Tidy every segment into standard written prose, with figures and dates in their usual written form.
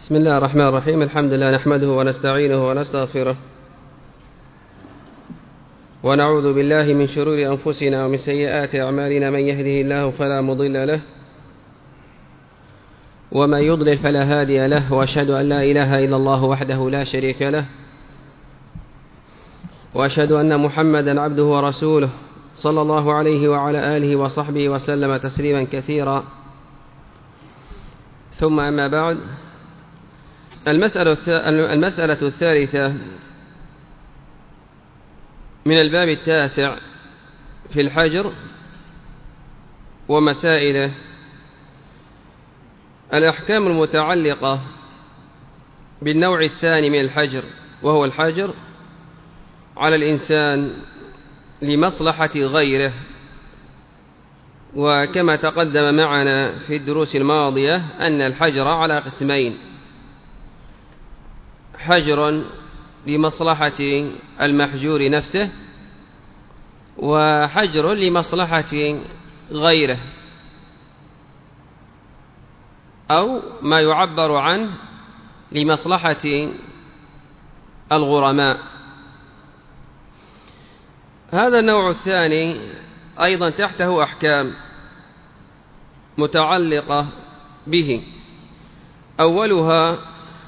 بسم الله الرحمن الرحيم. الحمد لله نحمده ونستعينه ونستغفره ونعوذ بالله من شرور أنفسنا ومن سيئات أعمالنا. من يهده الله فلا مضل له ومن يضلل فلا هادي له، وأشهد أن لا إله إلا الله وحده لا شريك له، وأشهد أن محمدا عبده ورسوله صلى الله عليه وعلى آله وصحبه وسلم تسليما كثيرا. ثم أما بعد، المسألة الثالثة من الباب التاسع في الحجر ومسائله، الأحكام المتعلقة بالنوع الثاني من الحجر، وهو الحجر على الإنسان لمصلحة غيره. وكما تقدم معنا في الدروس الماضية أن الحجر على قسمين: حجر لمصلحة المحجور نفسه، وحجر لمصلحة غيره، أو ما يعبر عنه لمصلحة الغرماء. هذا النوع الثاني أيضا تحته أحكام متعلقة به. أولها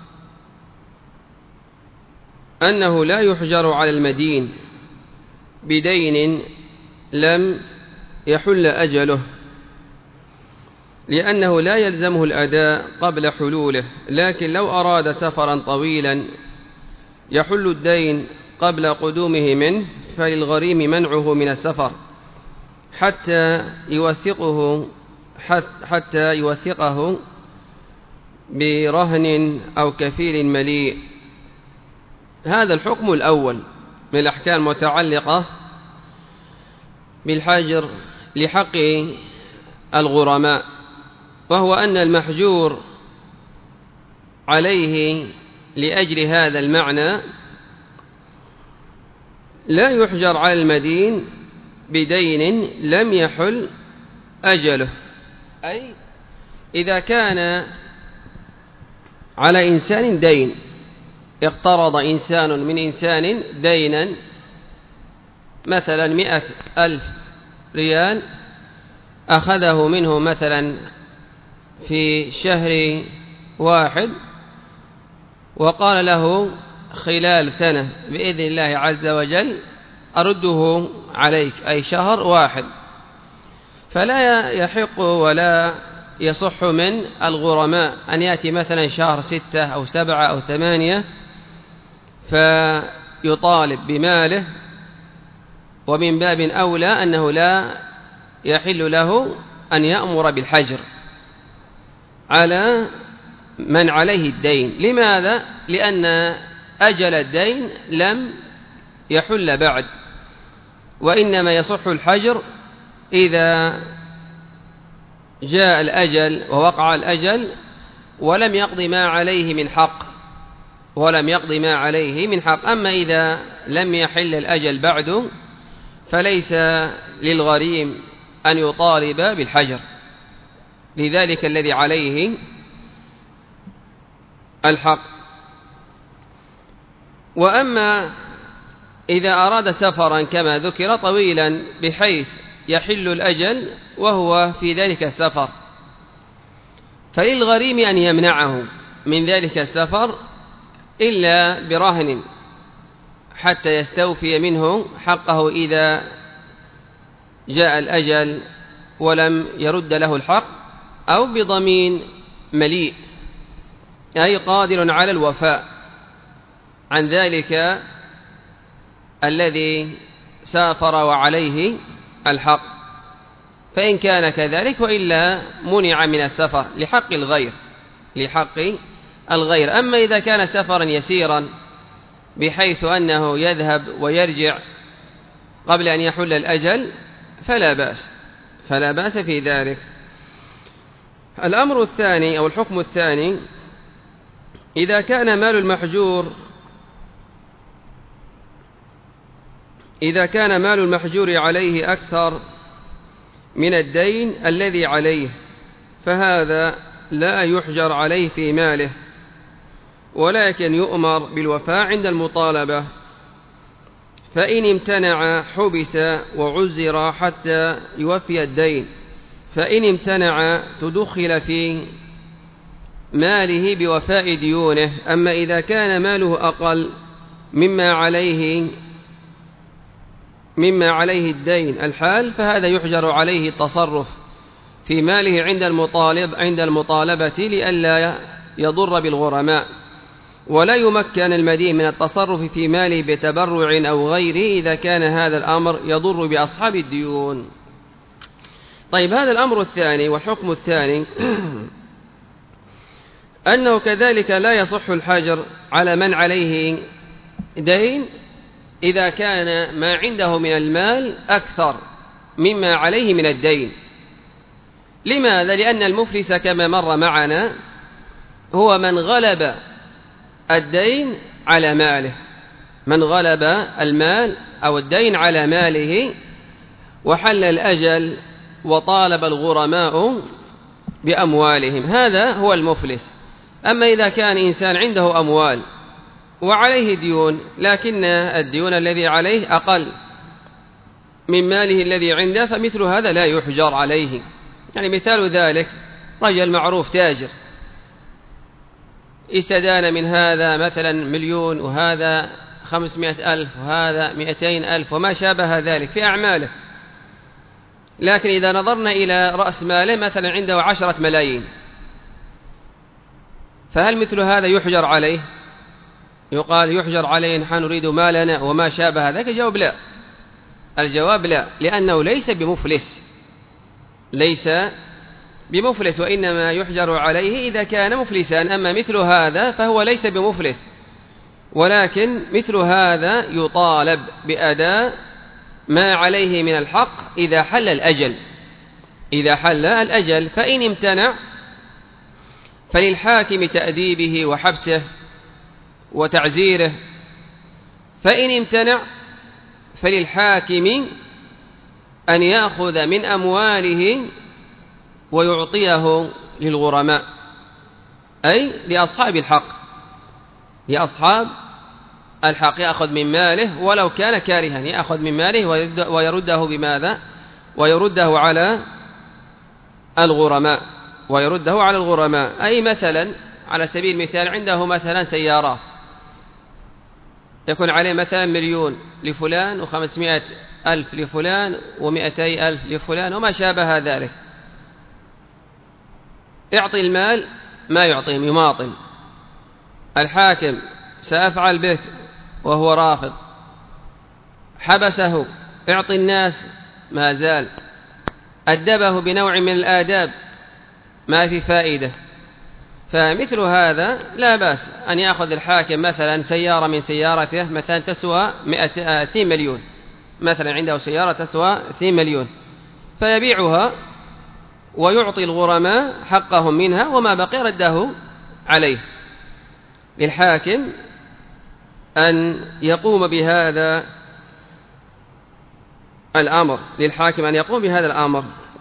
أنه لا يحجر على المدين بدين لم يحل أجله، لأنه لا يلزمه الأداء قبل حلوله، لكن لو أراد سفرا طويلا يحل الدين قبل قدومه منه، فللغريم منعه من السفر حتى يوثقه برهن أو كفيل مليء. هذا الحكم الأول من الأحكام المتعلقة بالحجر لحق الغرماء، وهو أن المحجور عليه لأجل هذا المعنى لا يحجر على المدين بدين لم يحل أجله. أي إذا كان على إنسان دين، اقترض إنسان من إنسان دينا مثلا 100,000 ريال، أخذه منه مثلا في شهر واحد، وقال له خلال سنة بإذن الله عز وجل أرده عليك، أي شهر واحد، فلا يحق ولا يصح من الغرماء أن يأتي مثلا شهر 6 أو 7 أو 8 فيطالب بماله. ومن باب أولى أنه لا يحل له أن يأمر بالحجر على من عليه الدين. لماذا؟ لأن أجل الدين لم يحل بعد، وإنما يصح الحجر إذا جاء الأجل ووقع الأجل ولم يقض ما عليه من حق. أما إذا لم يحل الأجل بعد فليس للغريم أن يطالب بالحجر، لذلك الذي عليه الحق. وأما إذا أراد سفرا كما ذكر طويلا بحيث يحل الأجل وهو في ذلك السفر، فللغريم أن يمنعه من ذلك السفر إلا برهن حتى يستوفي منه حقه إذا جاء الأجل ولم يرد له الحق، أو بضمين مليء، أي قادر على الوفاء عن ذلك الذي سافر وعليه الحق، فإن كان كذلك، وإلا منع من السفر لحق الغير. أما إذا كان سفرا يسيرا بحيث أنه يذهب ويرجع قبل أن يحل الأجل فلا بأس في ذلك. الأمر الثاني أو الحكم الثاني: إذا كان مال المحجور عليه أكثر من الدين الذي عليه، فهذا لا يحجر عليه في ماله، ولكن يؤمر بالوفاء عند المطالبة، فإن امتنع حبس وعزر حتى يوفي الدين، فإن امتنع تدخل في ماله بوفاء ديونه. أما إذا كان ماله أقل مما عليه الدين الحال، فهذا يحجر عليه التصرف في ماله عند المطالبة لئلا يضر بالغرماء، ولا يمكن المدين من التصرف في ماله بتبرع أو غيره إذا كان هذا الأمر يضر بأصحاب الديون. طيب، هذا الأمر الثاني. والحكم الثاني أنه كذلك لا يصح الحجر على من عليه دين إذا كان ما عنده من المال أكثر مما عليه من الدين. لماذا؟ لأن المفلس كما مر معنا هو من غلب الدين على ماله، من غلب المال أو الدين على ماله وحل الأجل وطالب الغرماء بأموالهم، هذا هو المفلس. أما إذا كان إنسان عنده أموال وعليه ديون، لكن الديون الذي عليه أقل من ماله الذي عنده، فمثل هذا لا يحجر عليه. يعني مثال ذلك رجل معروف تاجر استدان من هذا مثلا 1,000,000 وهذا 500,000 وهذا 200,000 وما شابه ذلك في أعماله، لكن إذا نظرنا إلى رأس ماله مثلا عنده 10 ملايين، فهل مثل هذا يحجر عليه؟ يقال يحجر عليه نحن نريد مالنا وما شابه ذلك؟ الجواب لا. الجواب لا، لأنه ليس بمفلس، وإنما يحجر عليه إذا كان مفلسا. أما مثل هذا فهو ليس بمفلس، ولكن مثل هذا يطالب بأداء ما عليه من الحق إذا حل الأجل. فإن امتنع فللحاكم تأديبه وحبسه وتعزيره، فإن امتنع فللحاكم أن يأخذ من أمواله ويعطيه للغرماء، أي لأصحاب الحق، يأخذ من ماله ولو كان كارها، يأخذ من ماله ويرده بماذا؟ ويرده على الغرماء. أي مثلا على سبيل المثال عنده مثلا سيارات يكون عليه مثلا 1,000,000 لفلان و500,000 لفلان و200,000 لفلان وما شابه ذلك، اعطي المال ما يعطيهم، يماطل. الحاكم سأفعل به وهو رافض، حبسه، اعطي الناس ما زال، أدبه بنوع من الآداب ما في فائدة. فمثل هذا لا بأس أن يأخذ الحاكم مثلا سيارة من سيارته مثلا تسوى 2 مليون، مثلا عنده سيارة تسوى 2 مليون، فيبيعها ويعطي الغرماء حقهم منها وما بقي رده عليه. للحاكم أن يقوم بهذا الأمر.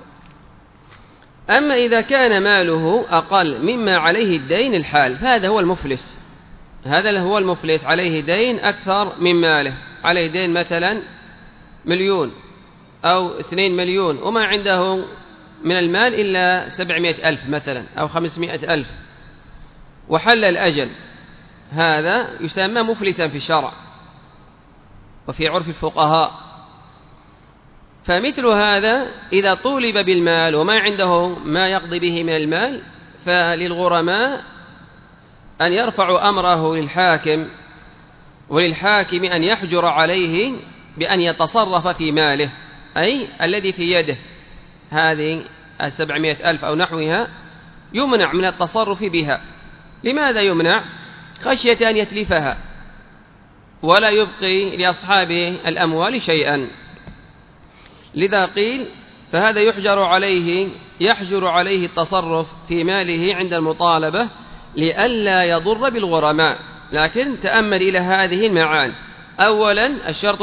أما إذا كان ماله أقل مما عليه الدين الحال، فهذا هو المفلس. عليه دين أكثر من ماله، عليه دين مثلا 1,000,000 أو 2 مليون وما عنده من المال إلا 700,000 مثلا أو 500,000 وحل الأجل، هذا يسمى مفلسا في الشرع وفي عرف الفقهاء. فمثل هذا إذا طولب بالمال وما عنده ما يقضي به من المال، فللغرماء أن يرفعوا أمره للحاكم، وللحاكم أن يحجر عليه بأن يتصرف في ماله، أي الذي في يده هذه 700,000 أو نحوها يمنع من التصرف بها. لماذا يمنع؟ خشية أن يتلفها ولا يبقي لأصحاب الأموال شيئا. لذا قيل فهذا يحجر عليه التصرف في ماله عند المطالبة لئلا يضر بالغرماء. لكن تأمل إلى هذه المعاني. أولا الشرط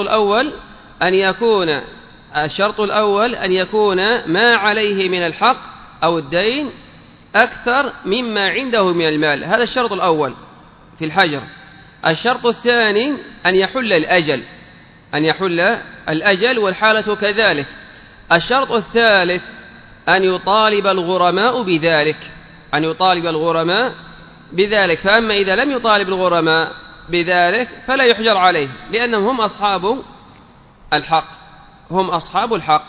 الأول أن يكون ما عليه من الحق أو الدين أكثر مما عنده من المال، هذا الشرط الأول. في الحجر. الشرط الثاني أن يحل الأجل، أن يحل الأجل والحالة كذلك. الشرط الثالث أن يطالب الغرماء بذلك، أن يطالب الغرماء بذلك. فأما إذا لم يطالب الغرماء بذلك فلا يحجر عليه، لأنهم هم أصحاب الحق، هم أصحاب الحق.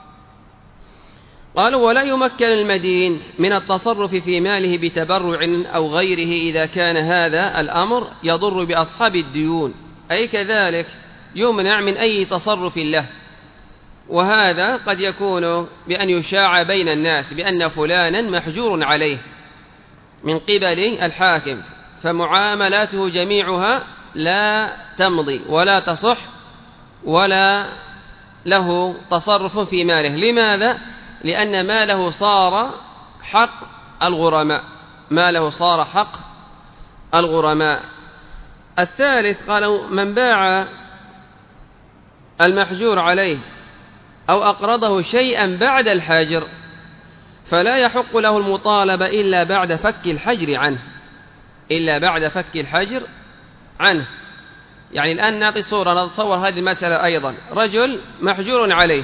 قالوا: ولا يمكن المدين من التصرف في ماله بتبرع أو غيره إذا كان هذا الأمر يضر بأصحاب الديون، أي كذلك يمنع من أي تصرف له. وهذا قد يكون بأن يشاع بين الناس بأن فلانا محجور عليه من قبل الحاكم، فمعاملاته جميعها لا تمضي ولا تصح ولا له تصرف في ماله. لماذا؟ لأن ماله صار حق الغرماء، ماله صار حق الغرماء. الثالث قالوا: من باع المحجور عليه أو أقرضه شيئا بعد الحاجر فلا يحق له المطالبة إلا بعد فك الحجر عنه، إلا بعد فك الحجر عنه. يعني الآن نعطي صورة، نتصور هذه المسألة أيضا. رجل محجور عليه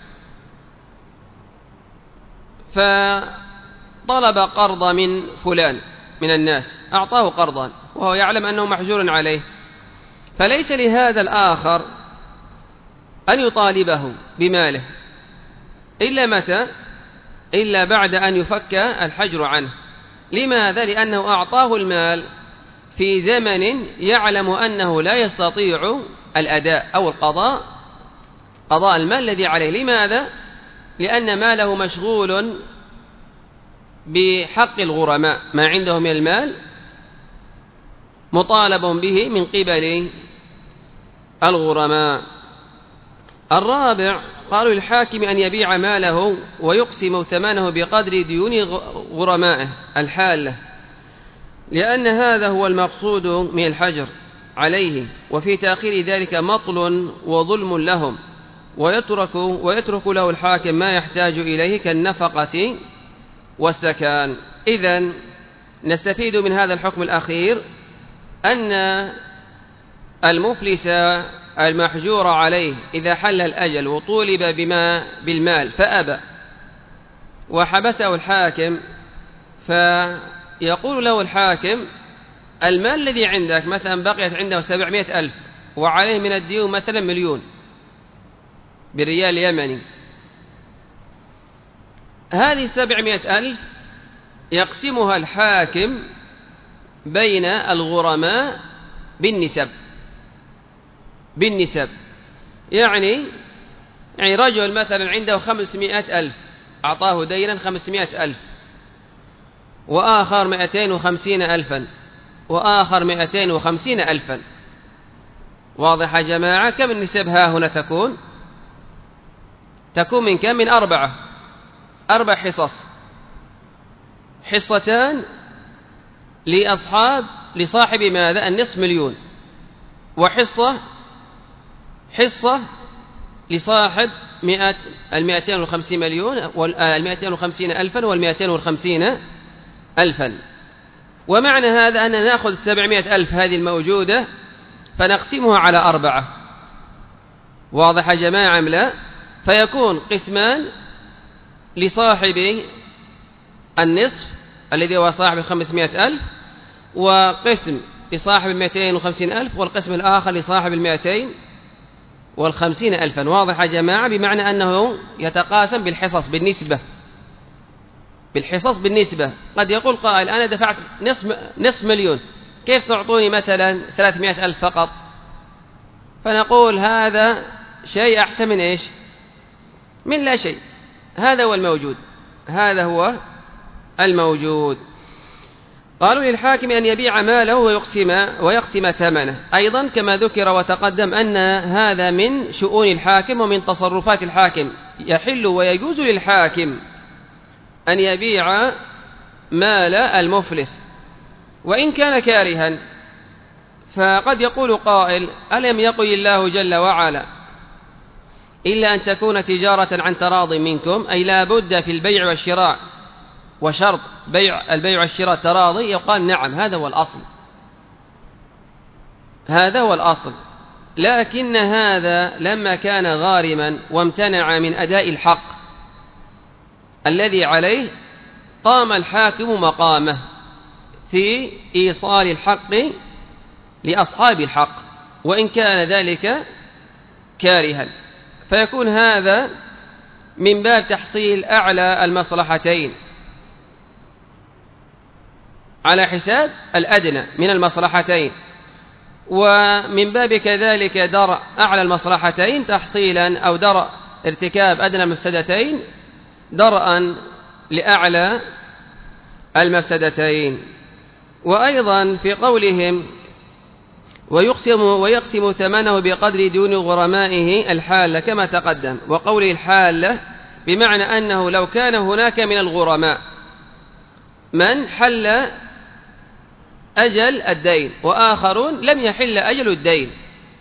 فطلب قرض من فلان من الناس، أعطاه قرضا وهو يعلم أنه محجور عليه، فليس لهذا الآخر أن يطالبه بماله إلا متى؟ إلا بعد أن يفك الحجر عنه. لماذا؟ لأنه أعطاه المال في زمن يعلم أنه لا يستطيع الأداء أو القضاء، قضاء المال الذي عليه. لماذا؟ لأن ماله مشغول بحق الغرماء، ما عنده من المال مطالب به من قبل الغرماء. الرابع قالوا: للحاكم أن يبيع ماله ويقسم ثمنه بقدر ديون غرمائه الحالة، لأن هذا هو المقصود من الحجر عليه، وفي تأخير ذلك مطل وظلم لهم، ويترك له الحاكم ما يحتاج إليه كالنفقة والسكان. إذن نستفيد من هذا الحكم الأخير أن المفلس المحجور عليه إذا حل الأجل وطولب بالمال فأبى وحبسه الحاكم، فيقول له الحاكم: المال الذي عندك مثلا بقيت عنده 700,000 وعليه من الديون مثلا 1,000,000 بالريال اليمني، هذه 700,000 يقسمها الحاكم بين الغرماء بالنسب. يعني رجل مثلا عنده 500,000 أعطاه دينا 500,000، وآخر 250,000، وآخر 250,000. واضح يا جماعة؟ كم النسب ها هنا تكون من كم؟ من 4 حصص، حصتان لصاحب ماذا؟ النصف مليون، وحصة لصاحب 250 مليون 250,000 و250,000. ومعنى هذا أننا نأخذ 700,000 هذه الموجودة فنقسمها على 4. واضح يا جماعة أم لا؟ فيكون قسمان لصاحب النصف الذي هو صاحب 500,000، وقسم لصاحب 250,000، والقسم الآخر لصاحب 250,000. واضح يا جماعة؟ بمعنى أنه يتقاسم بالحصص بالنسبة. قد يقول قائل: أنا دفعت نصف مليون، كيف تعطوني مثلا 300,000 فقط؟ فنقول: هذا شيء أحسن من إيش؟ من لا شيء. هذا هو الموجود. قالوا: للحاكم أن يبيع ماله ويقسم ثمنه. أيضا كما ذكر وتقدم أن هذا من شؤون الحاكم ومن تصرفات الحاكم، يحل ويجوز للحاكم أن يبيع مال المفلس وإن كان كارها. فقد يقول قائل: ألم يقل الله جل وعلا: إلا أن تكون تجارة عن تراض منكم، أي لا بد في البيع والشراء، وشرط البيع والشراء تراضي؟ يقال: نعم، هذا هو الأصل، هذا هو الأصل. لكن هذا لما كان غارما وامتنع من أداء الحق الذي عليه، قام الحاكم مقامه في إيصال الحق لأصحاب الحق وإن كان ذلك كارها، فيكون هذا من باب تحصيل أعلى المصلحتين على حساب الأدنى من المصلحتين، ومن باب كذلك درء أعلى المصلحتين تحصيلا أو درء ارتكاب أدنى المفسدتين درءا لأعلى المفسدتين. وأيضا في قولهم ويقسم ثمنه بقدر دون غرمائه الحالة كما تقدم، وقوله الحالة بمعنى أنه لو كان هناك من الغرماء من حل أجل الدين وآخرون لم يحل أجل الدين،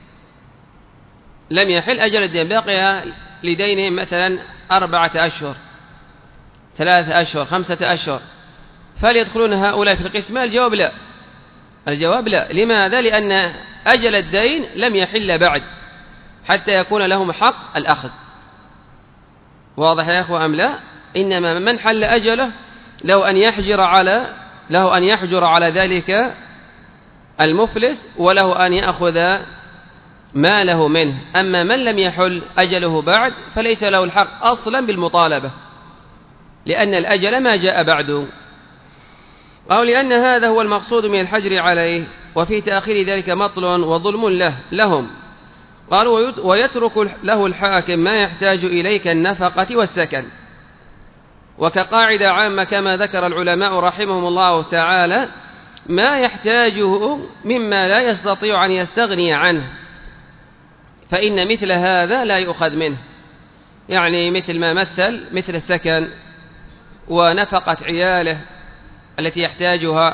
بقي لدينهم مثلا 4 أشهر 3 أشهر 5 أشهر، فليدخلون هؤلاء في القسمة؟ الجواب لا. لماذا؟ لأن أجل الدين لم يحل بعد حتى يكون لهم حق الأخذ. واضح يا أخوة أم لا؟ إنما من حل أجله له أن يحجر على ذلك المفلس وله أن يأخذ ما له منه. أما من لم يحل أجله بعد فليس له الحق أصلا بالمطالبة، لأن الأجل ما جاء بعده، أو لأن هذا هو المقصود من الحجر عليه، وفي تأخير ذلك مطل وظلم لهم. قالوا ويترك له الحاكم ما يحتاج إليه كالنفقة والسكن. وكقاعدة عامة كما ذكر العلماء رحمهم الله تعالى، ما يحتاجه مما لا يستطيع أن يستغني عنه فإن مثل هذا لا يؤخذ منه، يعني مثل السكن ونفقة عياله التي يحتاجها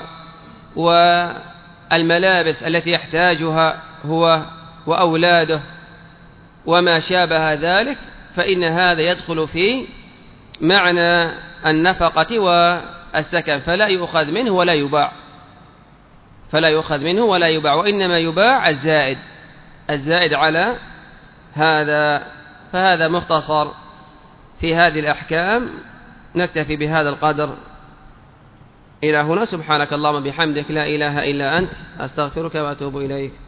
والملابس التي يحتاجها هو وأولاده وما شابه ذلك، فإن هذا يدخل في معنى النفقة والسكن، فلا يؤخذ منه ولا يباع، وإنما يباع الزائد على هذا. فهذا مختصر في هذه الأحكام. نكتفي بهذا القدر إلى هنا. سبحانك اللهم بحمدك لا إله إلا أنت أستغفرك وأتوب إليك.